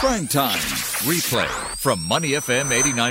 Prime Time. Replay from Money FM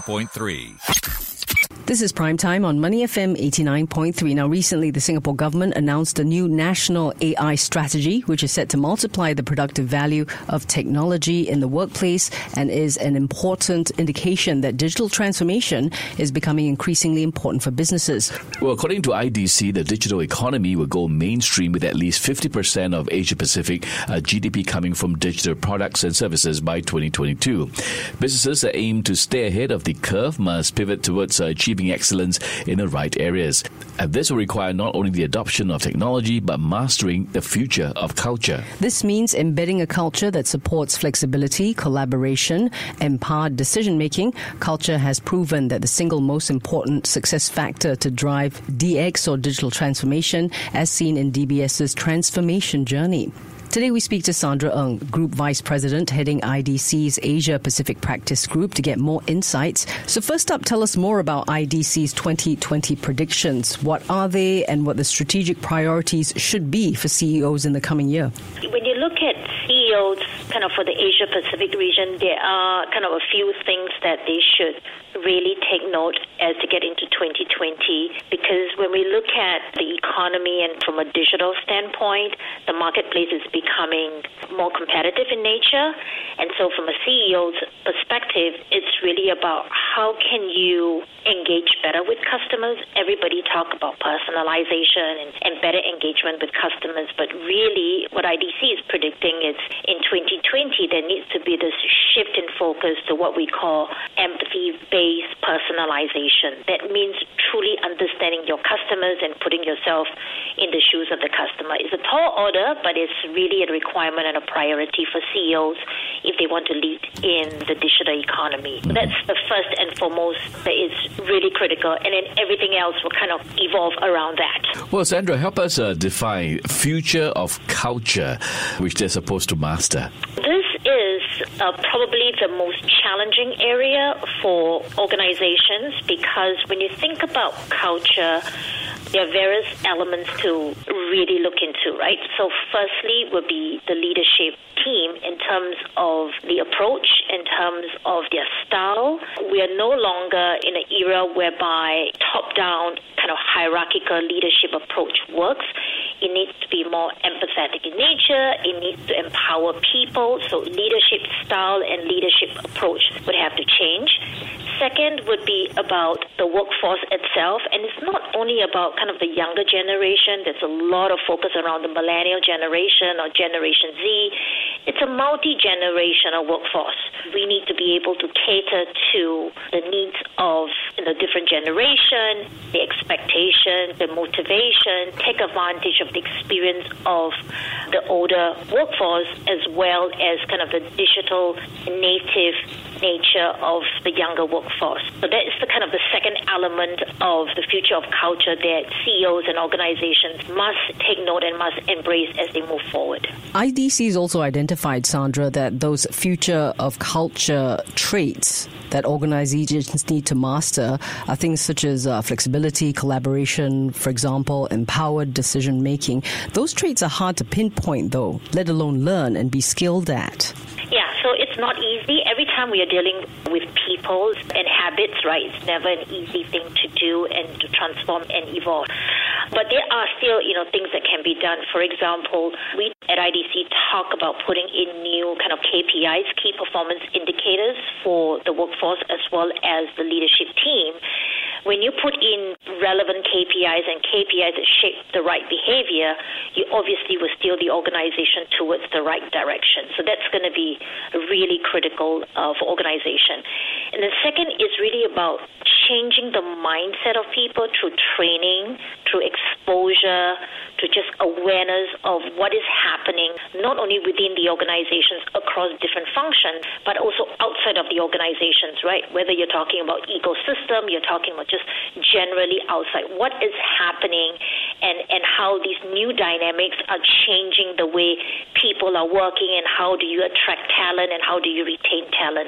89.3. This is Prime Time on Money FM 89.3. Now, recently, the Singapore government announced a new national AI strategy, which is set to multiply the productive value of technology in the workplace and is an important indication that digital transformation is becoming increasingly important for businesses. Well, according to IDC, the digital economy will go mainstream with at least 50% of Asia-Pacific GDP coming from digital products and services by 2022. Businesses that aim to stay ahead of the curve must pivot towards achieving excellence in the right areas. And this will require not only the adoption of technology, but mastering the future of culture. This means embedding a culture that supports flexibility, collaboration, empowered decision-making. Culture has proven that the single most important success factor to drive DX or digital transformation, as seen in DBS's transformation journey. Today we speak to Sandra Ng, Group Vice President heading IDC's Asia Pacific Practice Group, to get more insights. So first up, tell us more about IDC's 2020 predictions. What are they and what the strategic priorities should be for CEOs in the coming year? When you look at CEOs kind of for the Asia Pacific region, there are kind of a few things that they should really take note as to get into 2020, because when we look at the economy and from a digital standpoint, the marketplace is becoming more competitive in nature. And so from a CEO's perspective, it's really about how can you engage better with customers. Everybody talk about personalization and better engagement with customers, but really what IDC is predicting is in 2020 there needs to be this shift in focus to what we call empathy-based personalization. That means truly understanding your customers and putting yourself in the shoes of the customer. It's a tall order, but it's really a requirement and a priority for CEOs if they want to lead in the digital economy. So that's the first and foremost that is really critical, and then everything else will kind of evolve around that. Well, Sandra, help us define future of culture, which they're supposed to master. This is probably the most challenging area for organizations, because when you think about culture, there are various elements to really look into, right? So firstly would be the leadership team in terms of the approach, in terms of their style. We are no longer in an era whereby top-down kind of hierarchical leadership approach works. It needs to be more empathetic in nature. It needs to empower people. So leadership style and leadership approach would have to change. Second would be about the workforce itself. And it's not only about kind of the younger generation. There's a lot of focus around the millennial generation or Generation Z. It's a multi-generational workforce. We need to be able to cater to the needs of the different generation, the expectation, the motivation, take advantage of the experience of the older workforce, as well as kind of the digital native nature of the younger workforce. So that is the kind of the second element of the future of culture that CEOs and organizations must take note and must embrace as they move forward. IDC has also identified, Sandra, that those future of culture traits that organizations need to master are things such as flexibility, collaboration, for example, empowered decision-making. Those traits are hard to pinpoint, though, let alone learn and be skilled at. Yeah, so it's not easy. Every time we are dealing with people and habits, right, it's never an easy thing to do and to transform and evolve. But there are still, things that can be done. For example, we at IDC talk about putting in new kind of KPIs, key performance indicators for the workforce as well as the leadership team. When you put in relevant KPIs and KPIs that shape the right behavior, you obviously will steer the organization towards the right direction. So that's going to be really critical for organization. And the second is really about changing the mindset of people through training, through exposure, to just awareness of what is happening, not only within the organizations across different functions, but also outside of the organizations, right? Whether you're talking about ecosystem, you're talking about just generally outside. What is happening and how these new dynamics are changing the way people are working, and how do you attract talent and how do you retain talent?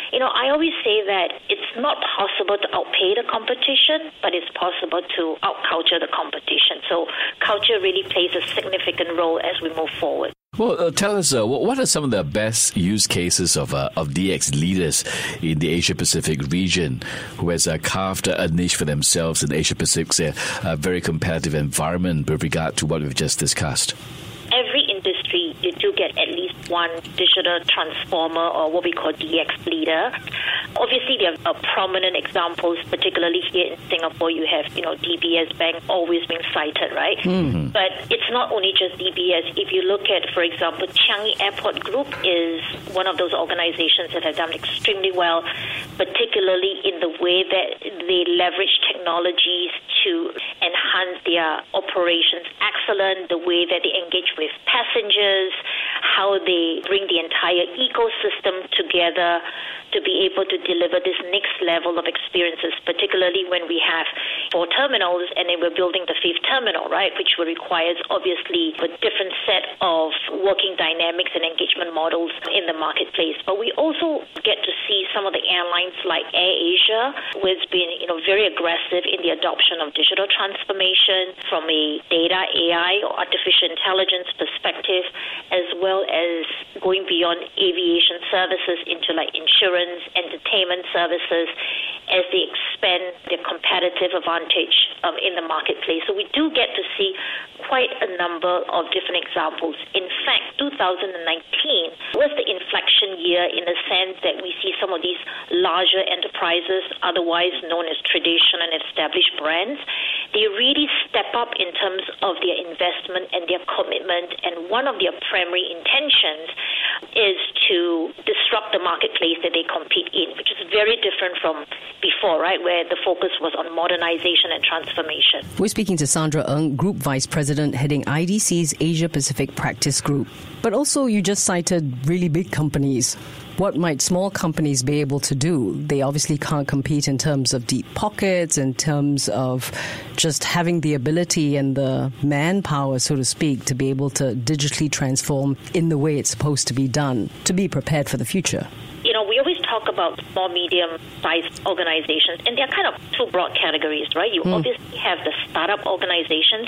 I always say that it's not possible to outpay the competition, but it's possible to outculture the competition. So culture really plays a significant role as we move forward. Well, tell us, what are some of the best use cases of DX leaders in the Asia-Pacific region who has carved a niche for themselves in Asia-Pacific's very competitive environment with regard to what we've just discussed? Every industry, you do get at least one digital transformer or what we call DX leader. Obviously, there are prominent examples, particularly here in Singapore. You have, DBS Bank always being cited, right? Mm-hmm. But it's not only just DBS. If you look at, for example, Changi Airport Group is one of those organizations that have done extremely well, particularly in the way that they leverage technologies to enhance their operations excellence, the way that they engage with passengers, how they bring the entire ecosystem together to be able to deliver this next level of experiences, particularly when we have 4 terminals and then we're building the 5th terminal, right, which requires obviously a different set of working dynamics and engagement models in the marketplace. But we also get to see some of the airlines like AirAsia, who has been very aggressive in the adoption of digital transformation from a data, AI, or artificial intelligence perspective, as well as going beyond aviation services into like insurance, entertainment services, as they expand their competitive advantage in the marketplace. So we do get to see quite a number of different examples. In fact, 2019 was the inflection year in the sense that we see some of these larger enterprises, otherwise known as traditional and established brands, they really step up in terms of their investment and their commitment. And one of their primary intentions is to disrupt the marketplace that they compete in, which is very different from before, right, where the focus was on modernization and transformation. We're speaking to Sandra Ng, Group Vice President heading IDC's Asia Pacific Practice Group. But also you just cited really big companies. What might small companies be able to do? They obviously can't compete in terms of deep pockets, in terms of just having the ability and the manpower, so to speak, to be able to digitally transform in the way it's supposed to be done, to be prepared for the future. We always talk about small, medium-sized organizations, and they're kind of 2 broad categories, right? You obviously have the startup organizations,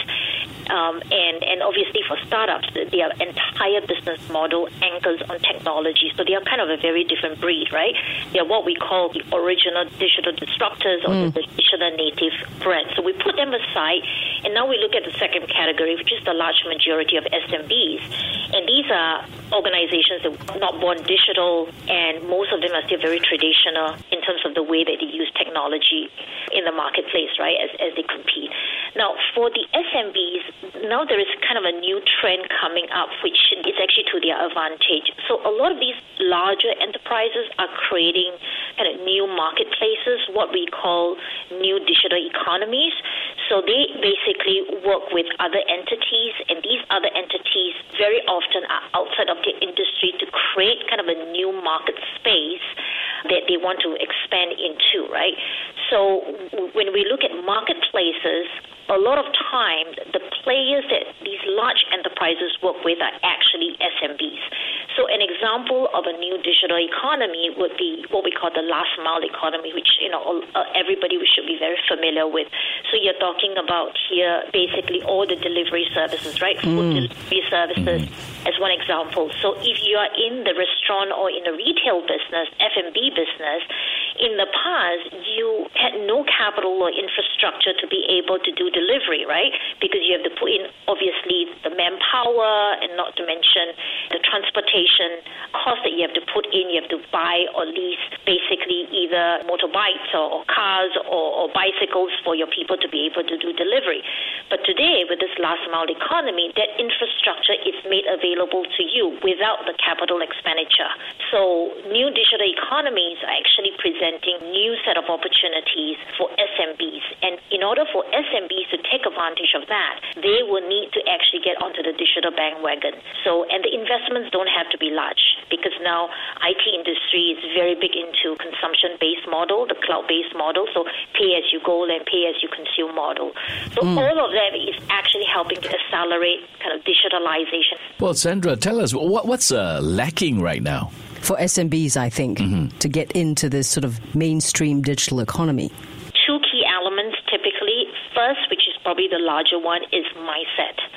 and obviously for startups, their entire business model anchors on technology, so they are kind of a very different breed, right? They are what we call the original digital disruptors or the digital native brands. So we put them aside, and now we look at the second category, which is the large majority of SMBs, and these are organizations that are not born digital, and most of them are still very traditional in terms of the way that they use technology in the marketplace, right, as they compete. Now, for the SMBs, now there is kind of a new trend coming up, which is actually to their advantage. So a lot of these larger enterprises are creating kind of new marketplaces, what we call new digital economies. So they basically work with other entities, and these other entities very often are outside of their industry to create kind of a new market space that they want to expand into, right? So when we look at marketplaces, a lot of times the players that these large enterprises work with are actually SMBs. So an example of a new digital economy would be what we call the last mile economy, which everybody should be very familiar with. So you're talking about here basically all the delivery services, right? Food delivery services as one example. So if you are in the restaurant or in the retail business, F&B business, in the past you had no capital or infrastructure to be able to do delivery, right? Because you have to put in obviously the manpower, and not to mention the transportation cost that you have to put in. You have to buy or lease basically either motorbikes or cars or bicycles for your people to be able to do delivery. But today, with this last mile economy, that infrastructure is made available to you without the capital expenditure. So new digital economies are actually presenting new set of opportunities for SMBs. And in order for SMBs to take advantage of that, they will need to actually get onto the digital bandwagon. So, and the investments don't have to be large, because now IT industry is very big into consumption-based model, the cloud-based model, so pay-as-you-go and pay-as-you-consume model. So all of that is actually helping to accelerate kind of digitalization. Well, Sandra, tell us, what's lacking right now? For SMBs, I think, to get into this sort of mainstream digital economy. 2 key elements typically. First, which is probably the larger one, is mindset.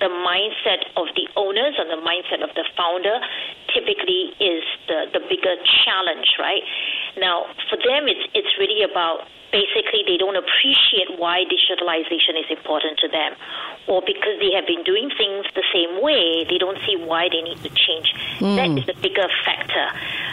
the mindset of the owners and the mindset of the founder typically is the bigger challenge, right? Now, for them, it's really about basically they don't appreciate why digitalization is important to them, or because they have been doing things the same way, they don't see why they need to change. That is the bigger factor.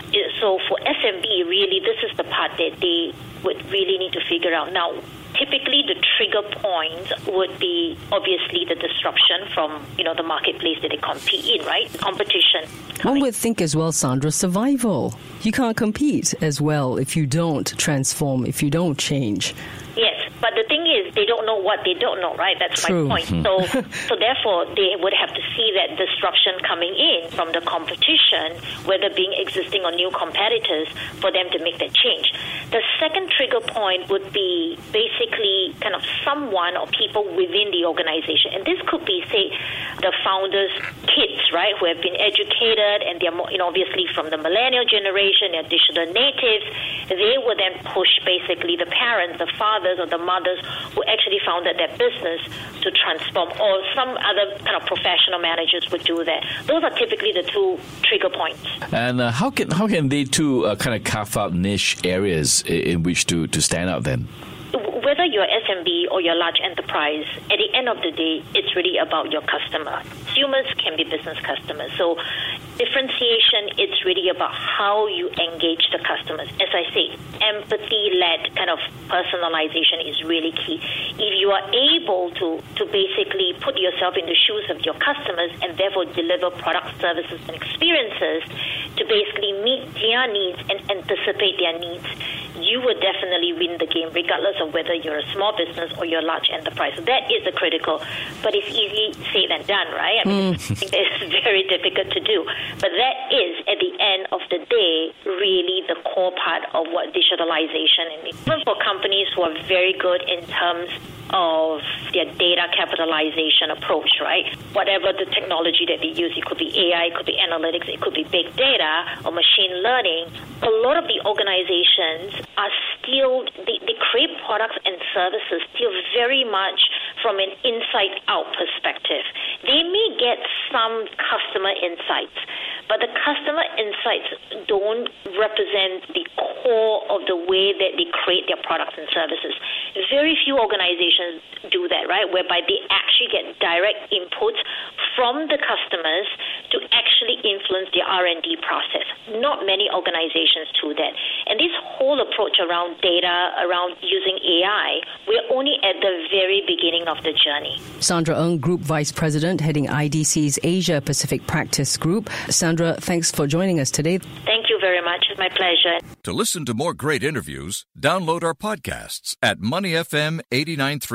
So for SMB, really, this is the part that they would really need to figure out. Now, typically the trigger point would be obviously the disruption from, the marketplace that they compete in, right? Competition. One would think as well, Sandra, survival. You can't compete as well if you don't transform, if you don't change. Yes, but the thing is, they don't know what they don't know, right? That's True. my point. So therefore, they would have to see that disruption coming in from the competition, whether being existing or new competitors, for them to make that change. The second trigger point would be basically kind of someone or people within the organization. And this could be, say, the founders' kids, right, who have been educated and they're more, obviously from the millennial generation, they're digital natives. They would then push basically the parents, the fathers, or the mothers who actually founded their business to transform, or some other kind of professional managers would do that. Those are typically the two trigger points. And how can they too kind of carve out niche areas in which to stand out then? Whether you're SMB or you're large enterprise, at the end of the day, it's really about your customer. Consumers can be business customers. So differentiation, it's really about how you engage the customers. As I say, empathy-led kind of personalization is really key. If you are able to basically put yourself in the shoes of your customers and therefore deliver products, services, and experiences to basically meet their needs and anticipate their needs, you would definitely win the game, regardless of whether you're a small business or you're a large enterprise. So that is the critical, but it's easy said than done, right? I mean, it's very difficult to do. But that is, at the end of the day, really the core part of what digitalization is. Even for companies who are very good in terms of their data capitalization approach, right? Whatever the technology that they use, it could be AI, it could be analytics, it could be big data or machine learning. A lot of the organizations are still, they create products and services still very much from an inside-out perspective. They may get some customer insights, but the customer insights don't represent the core of the way that they create their products and services. Very few organizations do that, right, whereby they actually get direct input from the customers to actually influence their R&D process. Not many organizations do that. And this whole approach around data, around using AI, we're only at the very beginning of the journey. Sandra Ng, Group Vice President, heading IDC's Asia Pacific Practice Group. Sandra, thanks for joining us today. Thank you very much. It's my pleasure. To listen to more great interviews, download our podcasts at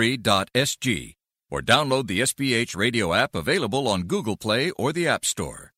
moneyfm893.sg or download the SPH radio app available on Google Play or the App Store.